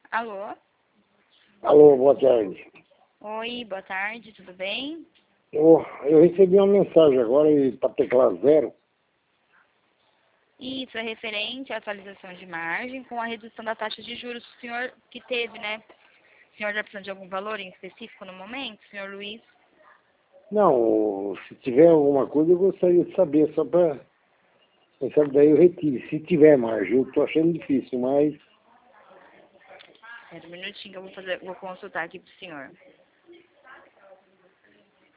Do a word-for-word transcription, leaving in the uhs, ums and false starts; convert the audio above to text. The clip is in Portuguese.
Alô? Alô, boa tarde. Oi, boa tarde, tudo bem? Eu, eu recebi uma mensagem agora para teclar zero. Isso é referente à atualização de margem com a redução da taxa de juros que o senhor que teve, né? O senhor já precisa de algum valor em específico no momento, senhor Luiz? Não, se tiver alguma coisa eu gostaria de saber, só para... Quem sabe daí eu retire, se tiver margem. Eu estou achando difícil, mas... Espera um minutinho que eu vou, fazer, vou consultar aqui pro senhor.